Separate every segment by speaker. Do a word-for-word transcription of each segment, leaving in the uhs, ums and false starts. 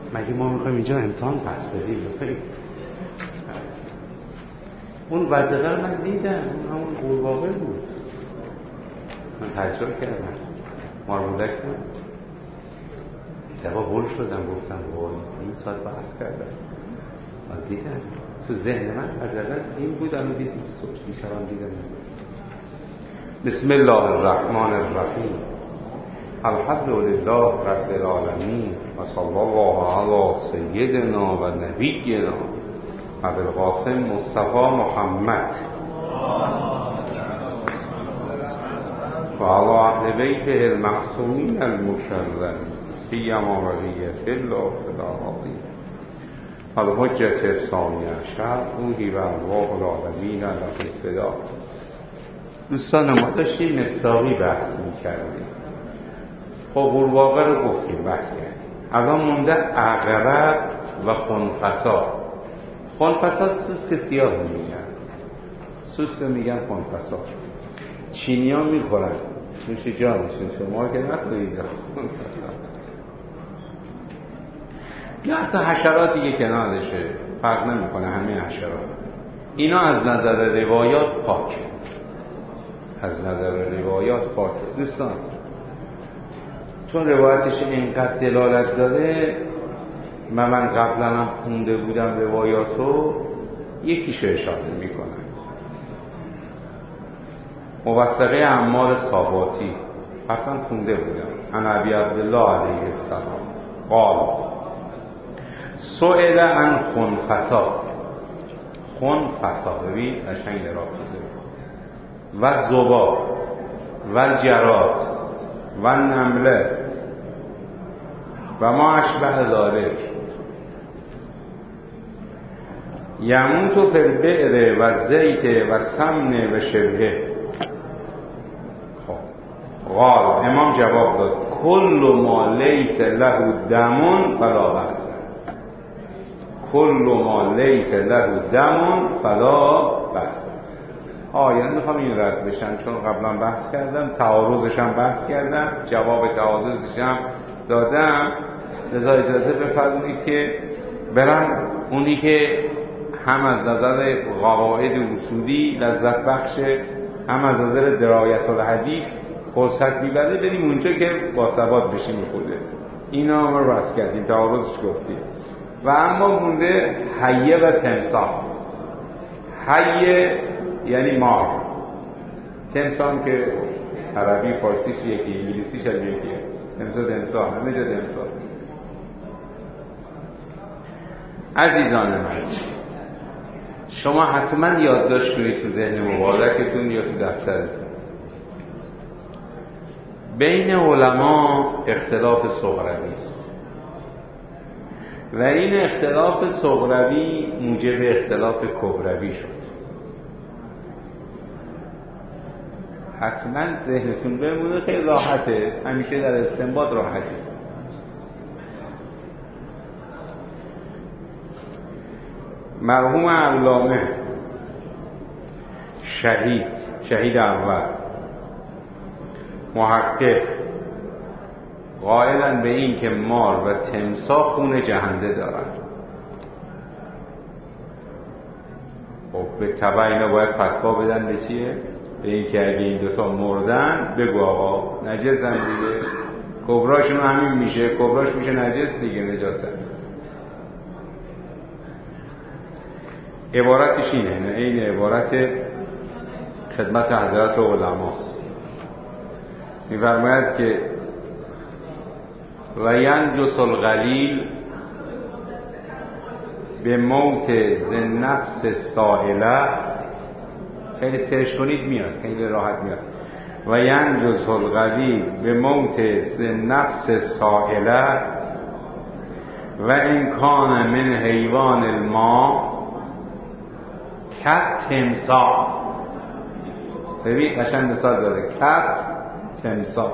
Speaker 1: مگه ما میخوایم اینجا امتحان پس بدیم؟ اون وظیفه رو من دیدم، اون همون قورباغه بود، من تجربه کردم، مارمولک من جواب هول شدم، گفتم وای این ساعت بحث کردم، من دیدم تو ذهن من از اول این بود، الان دیدم صبح میشوام دیدم. بسم الله الرحمن الرحیم، الحمد لله رب العالمین و صلی الله علی سیدنا و نبینا ابوالقاسم مصطفی محمد و علی اهل بیته المعصومین المشرفین سیما ولیت الله فی الارضین الحجة الثانی عشر روحی و ارواح العالمین له فدا. دوستان ما داشتیم مصداقی بحث می‌کردیم. خب قورباغه رو گفتیم، بحث کردیم. الان مونده عقرب و خنفسا. خنفسا سوسک سیاه میگن، سوسک میگن خنفسا. چینی ها میخورن، نوش جانشون، شما که نخورید. یا حتی حشراتی که کنارشه فرق نمیکنه، همه حشرات اینا از نظر روایات پاک، از نظر روایات پاک. دوستان چون روایتش اینقدر دلالت داره، من من قبلا هم خونده بودم روایاتو، یکیشو اشاره میکنم. موثقه عمار صاباتی حتما خونده بودم، عن ابی عبدالله علیه السلام قال سئل عن خنفسا. خنفسا ببین قشنگ رافضه و ذباب و الجراد و النمله و ما اشبه ذلک یموت فی البئر و الزیت و السمن و شبهه. قال امام جواب داد کل ما لیس له دم فلا بأس، کل ما لیس له دم فلا بأس. آه یعنی میخوام این رد بشم، چون قبلا بحث کردم، تعارضش هم بحث کردم، جواب تعارضش هم دادم، لذا اجازه بفرمایید که برم اونی که هم از نظر قواعد اصولی لذت بخشه، هم از نظر درایت الحدیث فرصت میبره، بریم اونجا که با ثبات بشیم خوده. اینا ما رأس کردیم، تعارضش گفتیم. و اما مونده حیه و تمساح. حیه یعنی مار، تمساح که عربی فارسیش یکی، انگلیسیش هم یکیه، تمساح تمساح، همه جا تمساح. عزیزان من، شما حتما یادداشت کنید تو ذهن مبارکتون یا تو دفترتون. بین علما اختلاف صغروی است و این اختلاف صغروی موجب اختلاف کبروی شد. حتما ذهنتون بمونه، خیلی راحته، همیشه در استنباط راحتی. مرحوم علامه شهید شهید اول محقق قائلن به این که مار و تمساح خون جهنده دارن. خب به تبع اینا باید فتوا بدن به چیه؟ به این که اگه این دوتا مردن بگو آقا نجسن دیگه، کبراشون همین میشه، کبراش میشه نجس دیگه، نجاست. عبارتش اینه، نه این عبارت خدمت حضرت علماست. می‌فرماید که و ینجس القلیل به موت ذی نفس سائله، خیلی سرچ کنید میاد، خیلی راحت میاد. و ینجس القلیل به موت ذی نفس سائله و ان کان من حیوان الماء کت تمساح. ببین قشنگ مثال داده، کت تمساح،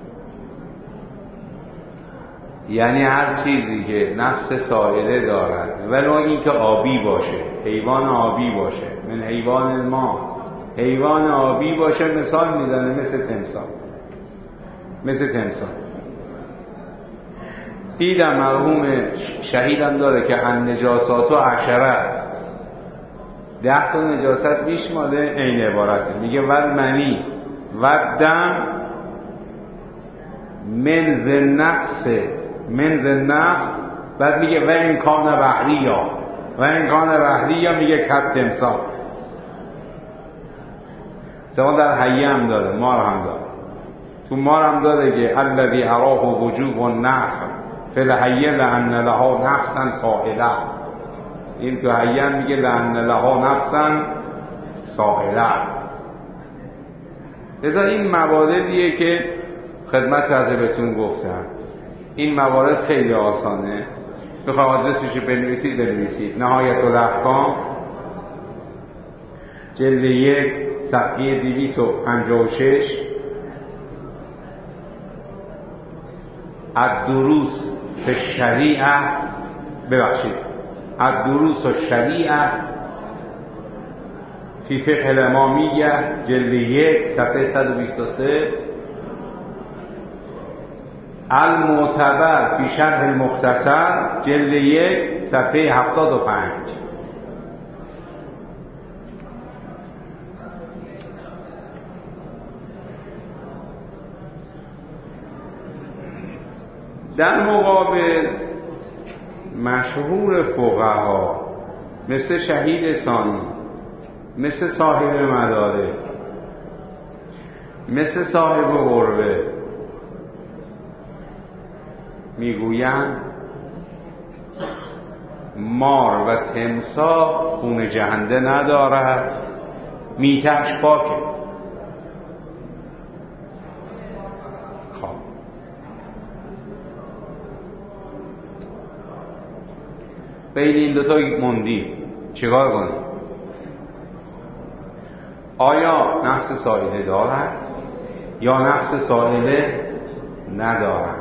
Speaker 1: یعنی هر چیزی که نفس سائله دارد ولو این که آبی باشه، حیوان آبی باشه، من حیوان ما، حیوان آبی باشه، مثال میزنه مثل تمساح، مثل تمساح. دیدم مرحوم شهیدم داره که ان نجاسات و عشره، ده تا نجاست میشماله، این عبارته، میگه ول منی و دم من ز نفس من ز نفس، بعد میگه و این کان بحری یا و این کان بحری یا میگه کت تمسا. طبعا در حیه هم داره، مار هم داره، تو مار هم داره که الذی اراه وجوب و نفس فی الحیه لان لها نفسا سائله، این تو حیه هم میگه لان لها نفسا سائله. لذا این مواردیه که خدمت حضرتون گفتم، این موارد خیلی آسانه، بخواه آدرسش رو بنویسید بنویسید نهایت الاحکام جلد یک صفحه دویست و پنجاه و شش، الدروس فی الشریعه، ببخشید الدروس الشریعه فی فقه الامامیه جلد یک صفحه صد و بیست و سه، المعتبر فی شرح المختصر جلد یک صفحه هفتاد و پنج. در مقابل مشهور فقها مثل شهید ثانی، مثل صاحب مدارک، مثل صاحب قربه میگویند مار و تمساح خون جهنده ندارد، میتهش پاکه. خب بین این دوتا موندی چیکار کنیم؟ آیا نفس سائله دارد یا نفس سائله ندارد؟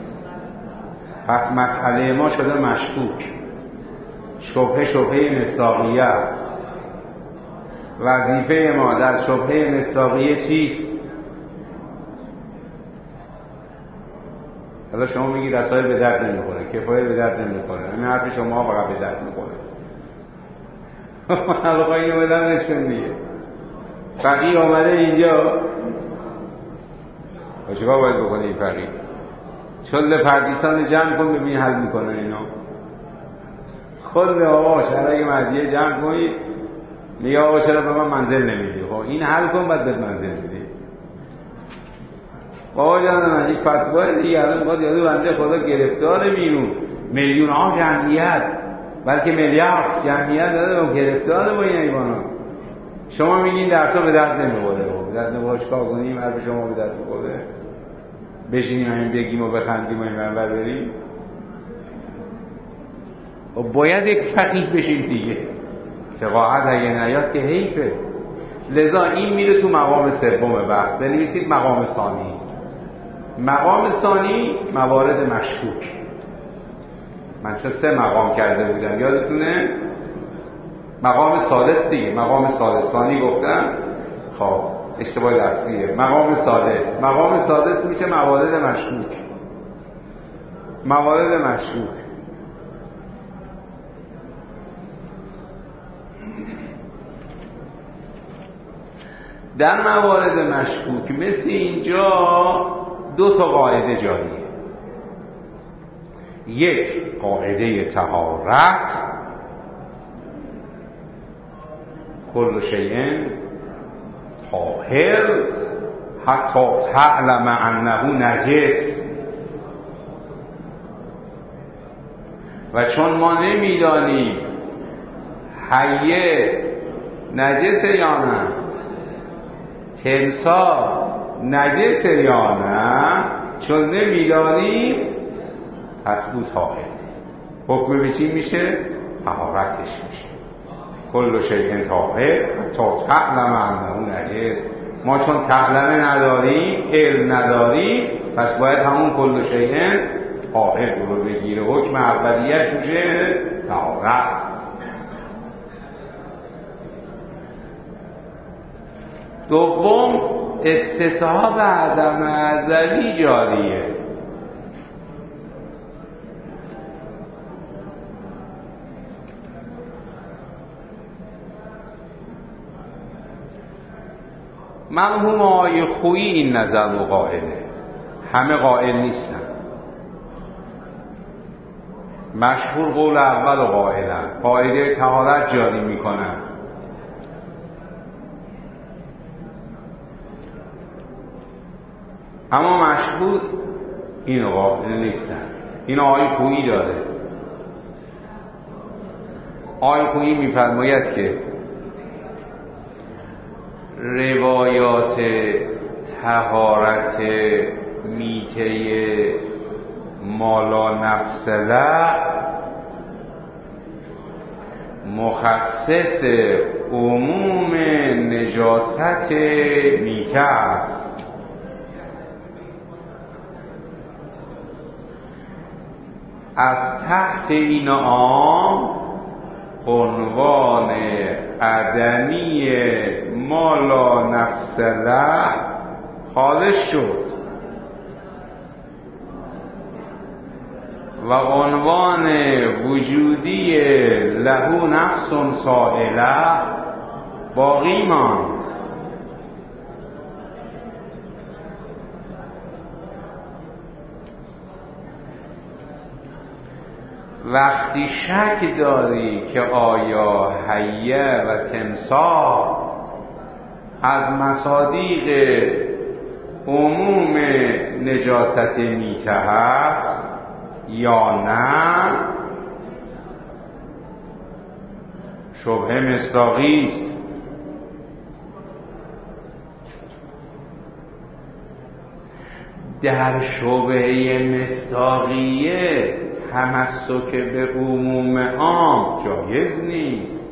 Speaker 1: پس مسئله ما شده مشکوک، شبهه شبهه مصداقیه است. وظیفه ما در شبهه مصداقیه چیست؟ حالا شما میگید رسائل به درد نمیخوره، کفایه به درد نمیخوره، همین حرف شما فقط به درد میخوره. حالا خواهی اینو بدم نشکن دیگه. فقیه آمده اینجا و چیکار باید بکنه این فقیه؟ چله پردیسان جمع کن ببین حل میکنه اینا. کل آقا شرعی مدیه جمع کنید، میگه آقا چرا به من منزل نمیدی؟ خب این حل کن بعد بهت منزل میدی. آقا جان من این فتوای دیگه الان باید یادو بنده خدا گرفتار بیرون میلیون ها جمعیت بلکه میلیارد جمعیت داده و گرفتار با این ایوانا. شما میگین درسا به درد نمیخوره، به درد نمیخوره چیکار کنیم؟ حرف شما به درد میخوره؟ بشینیم همین بگیم و بخندیم و این منور بریم؟ و باید یک فقیه بشیم دیگه. فقاهت اگه نیاد که حیفه. لذا این میره تو مقام سوم بحث. بنویسید مقام ثانی. مقام ثانی موارد مشکوک. من چون سه مقام کرده بودم یادتونه؟ مقام ثالث دیگه، مقام ثالث ثانی گفتم. خب اشتباه لفظیه. مقام سادس مقام سادس میشه موارد مشکوک. موارد مشکوک در موارد مشکوک مثل اینجا دو تا قاعده جاریه. یک قاعده طهارت، کل شیء طاهر حتی تعلم انه نجس. و چون ما نمیدانیم حیه نجس یا نه، تمساح نجس یا نه، چون نمیدانیم پس او طاهر. حکم به چی میشه؟ طهارتش میشه. کل شیء طاهر حتی تعلم انه نجس. ما چون تعلمه نداریم، علم نداریم، پس باید همون کل شیء طاهر رو بگیره. حکم اولیه‌اش میشه طهارت. دوم استصحاب عدم ازلی جاریه. مرحوم آقای خویی این نظر رو قائله، همه قائل نیستن. مشهور قول اول رو قائلن، قاعده طهارت جاری میکنن. اما مشهور این قائل نیستن. این آقای خویی داره. آقای خویی میفرماید که روایات طهارت میته مالا نفس له مخصص عموم نجاست میته است. از تحت این عام عنوان عدمی مالا نفس له خارج شد و عنوان وجودی له نفس سائله باقی ماند. وقتی شک داری که آیا حیه و تمساح از مصادیق عموم نجاست میته هست یا نه، شبهه مصداقی است. در شبهه مصداقیه تمسک به عموم عام جایز نیست.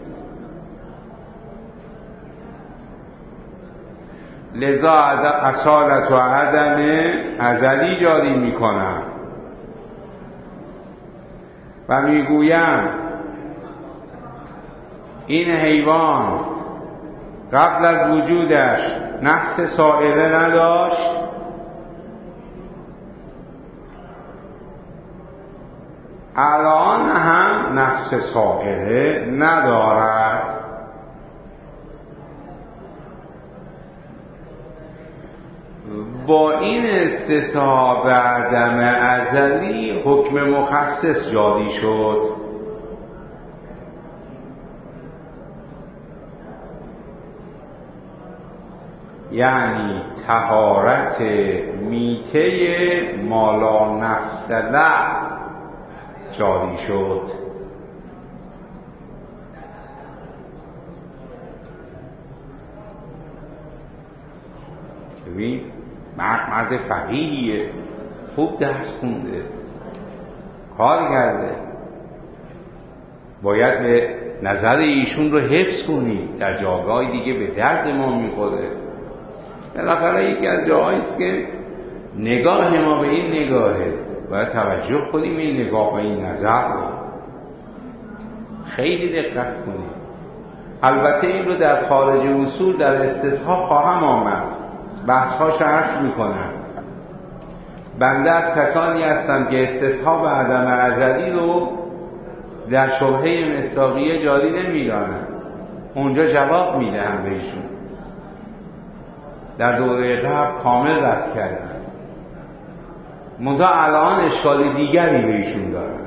Speaker 1: لذا اصالت و عدم ازلی جاری میکنم و میگویم این حیوان قبل از وجودش نفس سائله نداشت، الان هم نفس سائله ندارد. با این استصحاب عدم ازلی حکم مخصص جاری شد. یعنی طهارت میته مالا نفس له جاری شد. ببین مرد مرد فقیهیه، خوب درس خونده، کار کرده، باید به نظر ایشون رو حفظ کنی، در جاگاه دیگه به درد ما میخوره. بالاخره یکی از جاهاییست که نگاه ما به این نگاهه، باید توجه کنیم این نگاه و این نظر رو خیلی دقت کنیم. البته این رو در خارج اصول در استصحاب خواهم آمد، بحث‌هاش عرض میکنم. بنده از کسانی هستم که استصحاب عدم ازلی رو در شبهه مصداقیه جاری نمیدانم، اونجا جواب میدهم بهشون. در دوره قبل کامل رد کردم، منتها الان اشکال دیگری بهشون دارن.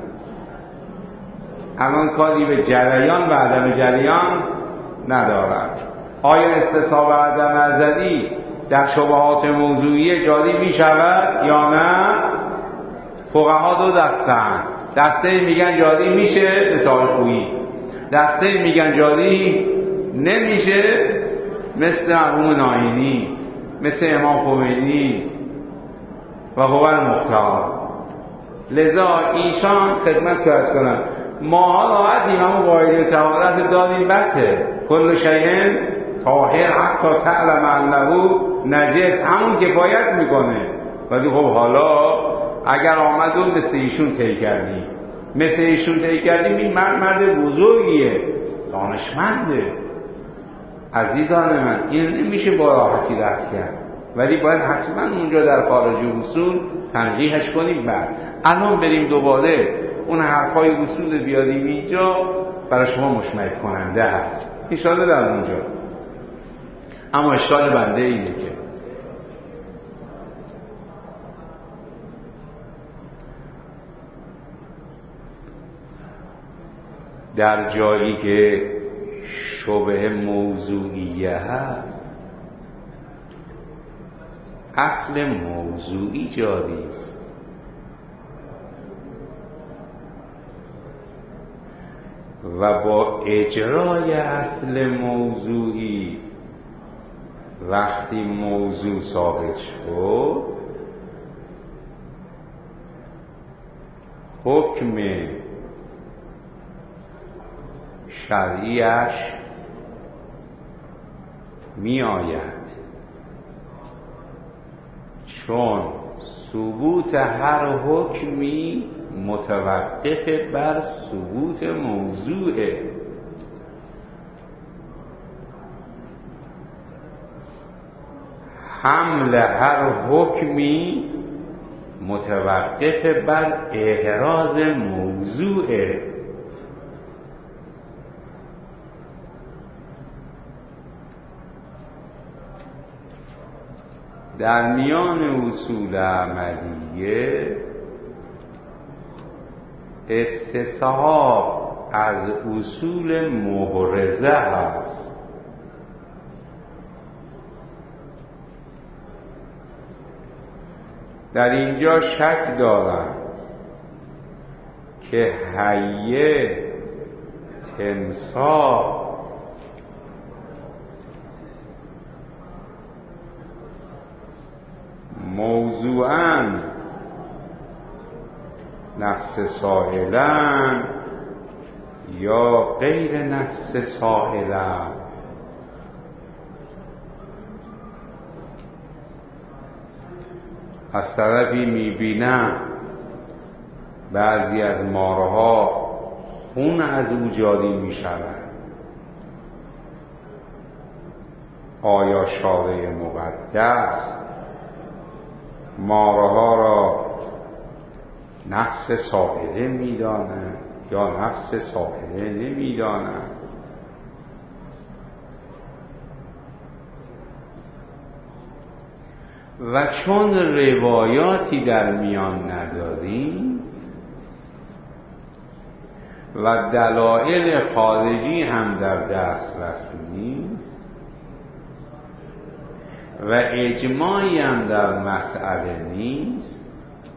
Speaker 1: الان کاری به جریان و عدم جریان ندارد. آیا استصحاب عدم ازلی در شبهات موضوعی جاری می شود یا نه؟ فقها دو دستن، دسته میگن جاری میشه مثل آقای خویی، دسته میگن جاری نمیشه مثل مرحوم ناینی، مثل امام خمینی و هو المختار. لذا ایشان خدمت عرض کنم ما راحتیم، همون قاعده طهارت داریم بسه، کل شیء طاهر حتی تعلم انه نجس، همون کفایت میکنه. ولی خب حالا اگر آمدون مثل ایشون طی کردیم، مثل ایشون طی کردیم، این مرد مرد بزرگیه، دانشمنده. عزیزان من این نمیشه با راحتی رد کرد، ولی باید حتما اونجا در خارج اصول تنقیحش کنیم. بعد الان بریم دوباره اون حرفای اصول بیاریم اینجا، برای شما مشمئز کننده هست ان شاءالله. در اونجا اما اشکال بنده اینه که در جایی که شبه موضوعیه هست اصل موضوعی جاری است. و با اجرای اصل موضوعی وقتی موضوع ثابت شد حکم شرعیش می آید، چون ثبوت هر حکمی متوقف بر ثبوت موضوعه. حمل هر حکمی متوقف بر احراز موضوعه. در میان اصول عملیه استصحاب از اصول محرزه هست. در اینجا شک دارم که حیه تمساح موضوعاً نفس سائلن یا غیر نفس سائلن. از طرفی میبینم بعضی از مارها خون از او جاری میشود. آیا شارع مقدس مارها را نفس سائله میداند یا نفس سائله نمیداند؟ و چون روایاتی در میان نداریم و دلایل خارجی هم در دسترس نیست و اجماعی هم در مسئله نیست،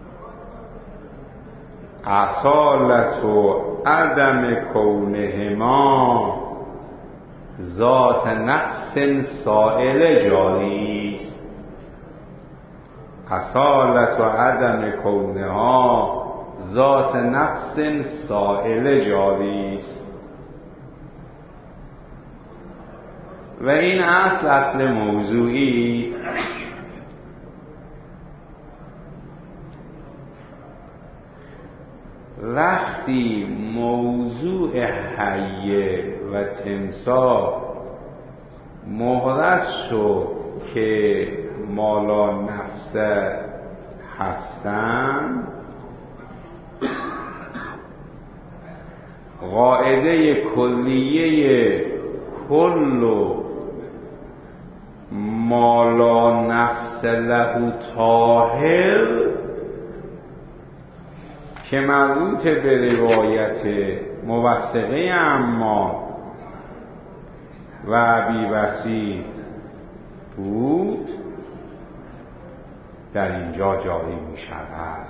Speaker 1: اصالت و عدم کونهما ذات نفس سائله جاری است. اصالت و عدم کونها ذات نفس سائله جاری است. و این اصل اصل موضوعی است. وقتی موضوع حیه و تمساح محرز شد که مالا نفس هستند، قاعده کلیه کل و مالا نفس له طاهر که مربوط به روایت موثقه عمار و ابی وسیع بود در اینجا جاری می شود.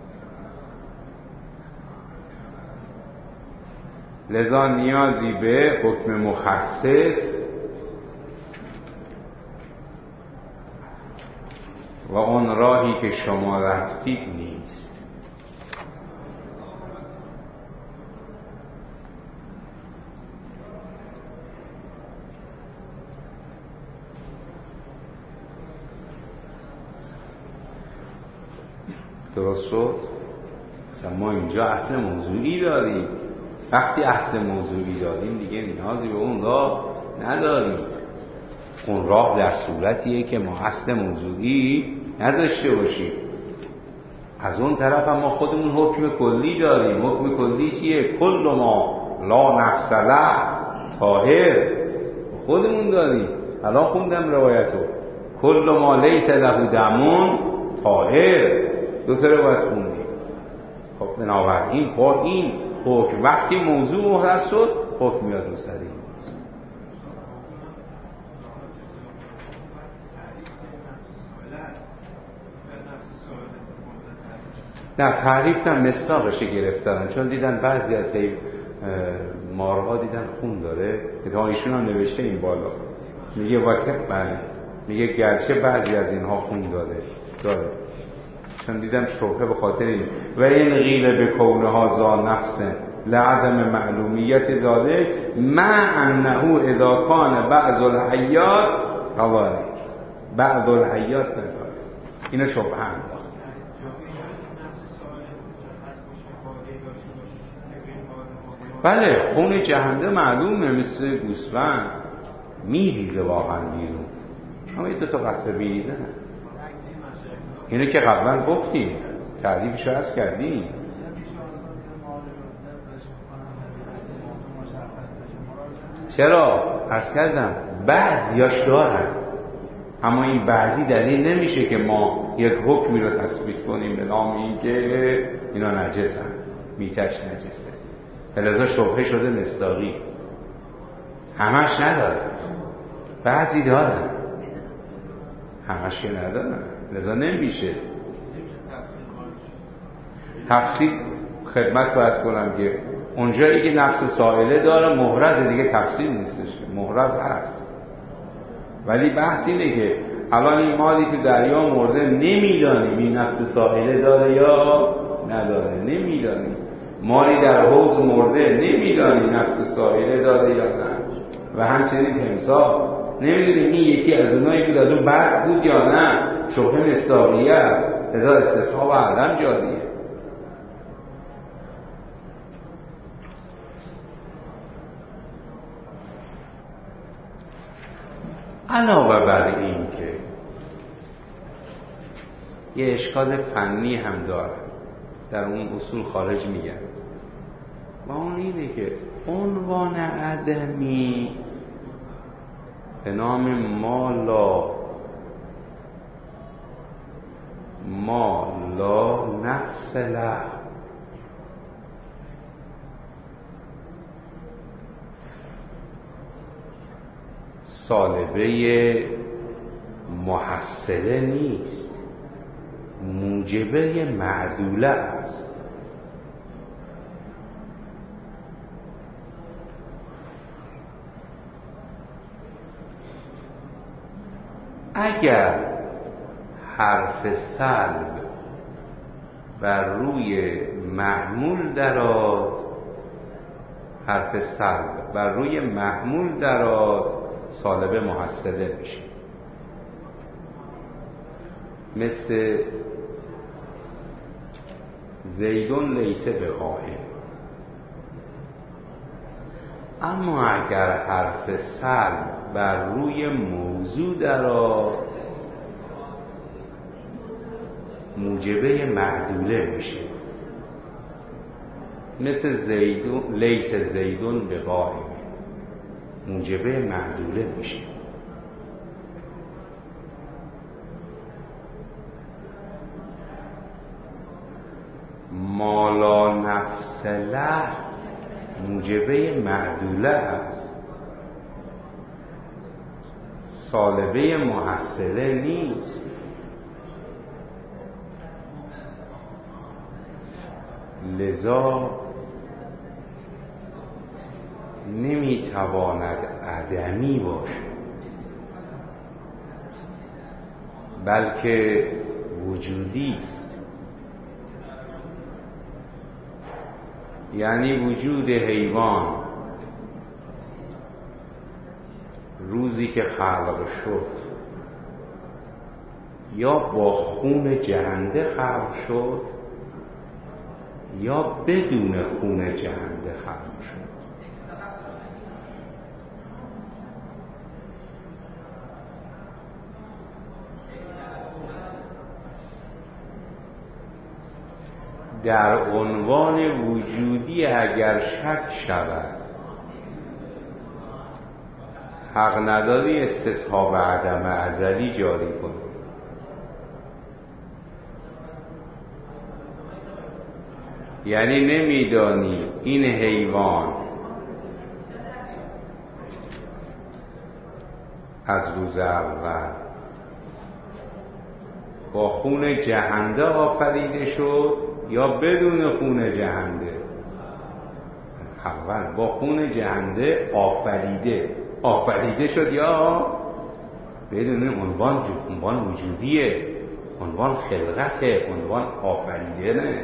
Speaker 1: لذا نیازی به حکم مخصص و اون راهی که شما رفتید نیست. درست شد؟ مثلا ما اینجا اصل موضوعی داریم. وقتی اصل موضوعی داریم دیگه نیازی به اون راه نداریم. اون راه در صورتیه که ما اصل موضوعی نداشته باشیم. از اون طرف هم ما خودمون حکم کلی داریم. حکم کلی چیه؟ کل ما لا نفس له طاهر. خودمون داریم. الان خوندم روایتو، کل ما لیس له دمون طاهر، دو تا روایت خوندیم. خب بنابراین با این حکم وقتی موضوع محدث شد حکم میاد رو سر این. نه تعریف نه، مصداقش گرفتن، چون دیدن بعضی از حیو مارها دیدن خون داره، که ایشون هم نوشته این بالا میگه واکب بله میگه گرچه بعضی از اینها خون داره داره چون دیدم شبهه به خاطر این و این غیل به کونها زا نفس لعدم معلومیت زاده مع انه اذا کان بعض الحیات قواره بعض الحیات قضاره. اینو شبهه هم بله خون جهنده معلومه مثل گوسفند میریزه واقعا بیرون، اما این دو تا قطره میریزه نه. اینو که قبلا گفتیم تعریفش رو عرض کردیم. چرا؟ عرض کردم بعضیاش دارن، اما این بعضی دلیل نمیشه که ما یک حکمی رو تثبیت کنیم به نام این که اینا نجسن، میتش نجسه. لذا شبهه شده مصداقی. همش نداره، بعضی دارن، همش که ندارن، لذا نمیشه تفصیل. خدمت رو عرض کنم که اونجایی که نفس سائله داره محرز دیگه تفصیل نیستش، محرز هست. ولی بحث اینه که الان این مالی که دریا مرده نمیدانیم این نفس سائله داره یا نداره، نمیدانیم. مالی در حوض مرده نمیدانیم نفس سائله داره یا نه. و همچنین تمساح نمیدونیم این یکی از اونایی بود از اون بحث بود یا نه. شبهه مصداقیه است، لذا استثناء و عدم جاریه. علاوه بر این که یه اشکال فنی هم داره در اون اصول خارج میگن و اون اینه که عنوان عدمی به نام مالا مالا نفس له سالبه محصله نیست، موجبه معدوله است. اگر حرف سلب بر روی محمول درآد، حرف سلب بر روی محمول درآد سالبه محصله میشه. مثل زیدون لیسه به قائم. اما اگر حرف سلب بر روی موضوع درآد موجبه معدوله میشه. مثل زیدون لیسه زیدون به قائم موجبه معدوله میشه. مالا نفس له موجبه معدوله است، سالبه محصله نیست. لذا نمیتواند عدمی باشه بلکه وجودی است. یعنی وجود حیوان روزی که خلق شد یا با خون جهنده خلق شد یا بدون خون جهنده خلق شد. در عنوان وجودی اگر شک شود حق نداری استصحاب عدم ازلی جاری کنی. یعنی نمیدانی این حیوان از روز اول با خون جهنده آفریده شد یا بدون خون جهنده؟ اول با خون جهنده آفریده آفریده شد یا بدون عنوان عنوان وجودیه، عنوان خلقته، عنوان آفریده نه،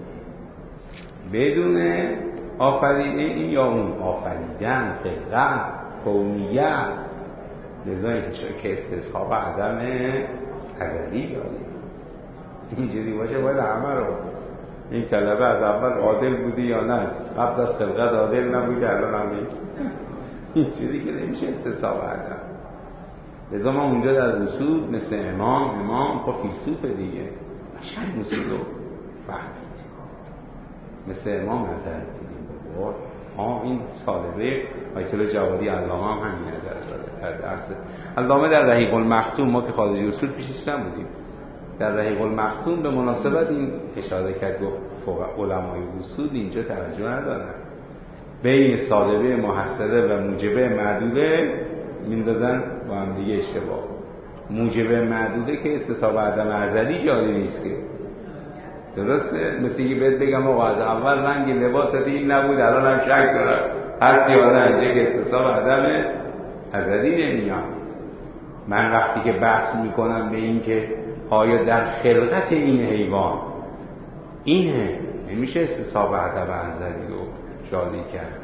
Speaker 1: بدون آفریده این یا اون آفریدن، خلقت، کونیت. لذا که استصحاب عدم ازلی جاری اینجوری باشه باید همه رو این طلبه از اول عادل بودی یا نه، قبل از خلقت عادل نبودی الان هم نیست، اینجوری که نمیشه استصحاب عدم. لذا ما اونجا در رسول مثل امام امام با فیلسوف دیگه قشنگ رسول رو فهمید، مثل امام نظر بدیم بابا ها این طالبه آیت الله جوادی علامه هم همین نظر داره در درس علامه در رحیق المختوم. ما که خارج رسول پیشش نبودیم، در رحیق المختوم به مناسبت این اشاره کرد، گفت فوق علمای رسول اینجا توجه ندارن، بین صادبه محصله و موجبه معدوده میندازن با هم دیگه اشتباه. موجبه معدوده که استصحاب عدم ازلی جاری نیست که، درسته؟ مثل اینکه بهت بگم آقا از اول رنگ لباست این نبود الان هم شک دارم هست یا نه، اینجا که استصحاب عدم ازلی نمیاد. من وقتی که بحث میکنم به این که آیا در خلقت این حیوان اینه، نمیشه استصحاب عدم ازلی رو جاری کرد.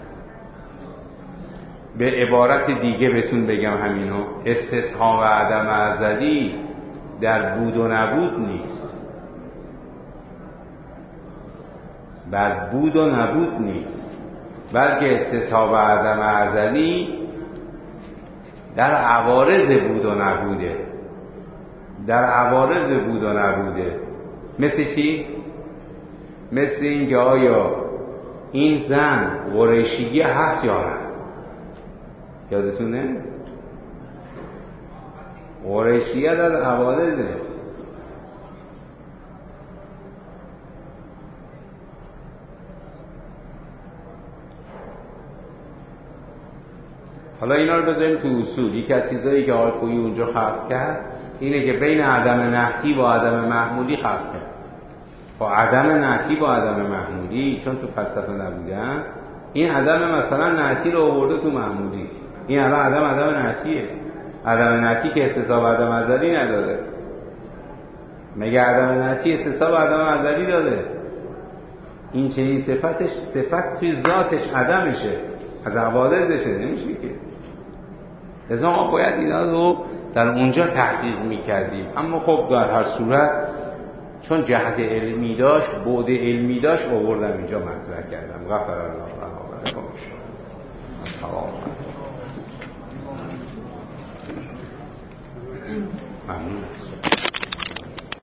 Speaker 1: به عبارت دیگه بهتون بگم همینو، استصحاب عدم ازلی در بود و نبود نیست، بر بود و نبود نیست، بلکه استصحاب عدم ازلی در عوارض بود و نبوده، در عوارض بود و نبوده. مثل چی؟ مثل این که آیا این زن قریشیه هست یا نه؟ یادتونه؟ قریشیه در عوارضه. حالا اینا رو بذاریم تو اصول. یکی از چیزایی که آقای خویی اونجا خلق کرد اینه که بین عدم نحتی با عدم محمولی خلق کرد. با عدم نحتی با عدم محمولی، چون تو فلسفه نبودن، این عدم مثلا نحتی رو آورده تو محمولی. این الان عدم عدم نحتیه. عدم نحتی که استصحاب عدم ازلی نداره. مگه عدم نحتی استصحاب عدم ازلی داره؟ این چنین صفتش صفت توی ذاتش عدمشه، از عوارضشه، نمیشه که. لذا ما باید اینا رو در اونجا تحقیق میکردیم. اما خب در هر صورت چون جهت علمی داشت، بعد علمی داشت، آوردم اینجا مطرح کردم. غفر الله لنا و لکم. ممنون است.